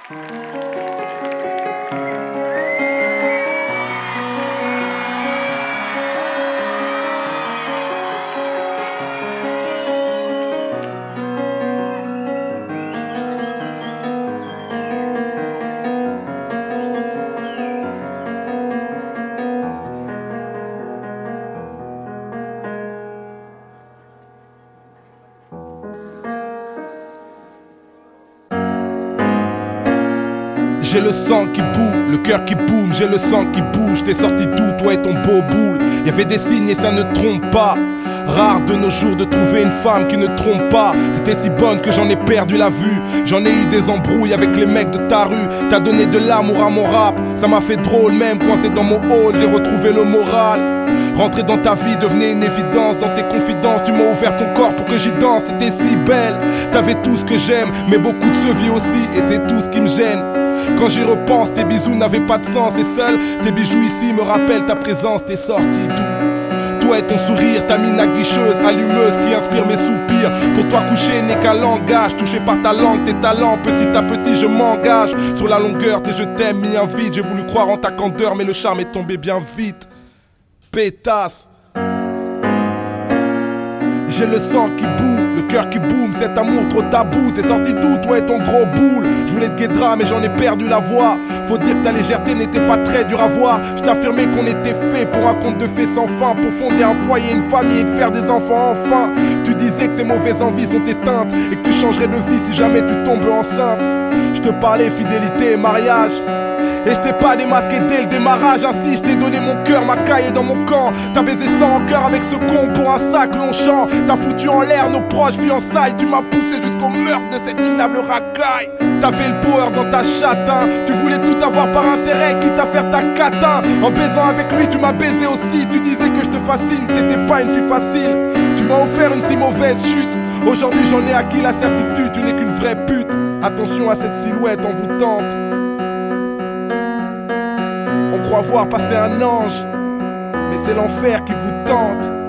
J'ai le sang qui boue, le cœur qui boum, j'ai le sang qui bouge. T'es sorti d'où, toi et ton beau boule? Y'avait des signes et ça ne trompe pas. Rare de nos jours de trouver une femme qui ne trompe pas. T'étais si bonne que j'en ai perdu la vue. J'en ai eu des embrouilles avec les mecs de ta rue. T'as donné de l'amour à mon rap, ça m'a fait drôle. Même coincé dans mon hall, j'ai retrouvé le moral. Rentrer dans ta vie devenait une évidence. Dans tes confidences, tu m'as ouvert ton corps pour que j'y danse. T'étais si belle, t'avais tout ce que j'aime, mais beaucoup de ce vie aussi, et c'est tout ce qui me gêne. Quand j'y repense, tes bisous n'avaient pas de sens. Et seuls tes bijoux ici me rappellent ta présence. T'es sorti d'où? Toi et ton sourire, ta mine aguicheuse, allumeuse qui inspire mes soupirs. Pour toi coucher n'est qu'un langage, touché par ta langue, tes talents. Petit à petit je m'engage sur la longueur, tes je t'aime mis un vide. J'ai voulu croire en ta candeur, mais le charme est tombé bien vite. Pétasse. J'ai le sang qui boue, le cœur qui boum, cet amour trop tabou. T'es sorti d'où, toi et ton gros boule? Je voulais te guédra mais j'en ai perdu la voix. Faut dire que ta légèreté n'était pas très dure à voir. Je t'affirmais qu'on était fait pour un conte de fées sans fin, pour fonder un foyer, une famille et de faire des enfants enfin. Tu disais que tes mauvaises envies sont éteintes et que tu changerais de vie si jamais tu tombes enceinte. Je te parlais fidélité et mariage, et je t'ai pas démasqué dès le démarrage. Ainsi je t'ai donné mon cœur, ma caille est dans mon camp. T'as baisé sans cœur avec ce con pour un sac Longchamp. T'as foutu en l'air nos proches fiançailles. Tu m'as poussé jusqu'au meurtre de cette minable racaille. T'avais le power dans ta chatte, hein. Tu voulais tout avoir par intérêt, quitte à faire ta catin. En baisant avec lui tu m'as baisé aussi. Tu disais que je te fascine, t'étais pas une fille facile. Tu m'as offert une si mauvaise chute. Aujourd'hui j'en ai acquis la certitude, tu n'es qu'une vraie pute. Attention à cette silhouette envoûtante. On croit voir passer un ange, mais c'est l'enfer qui vous tente.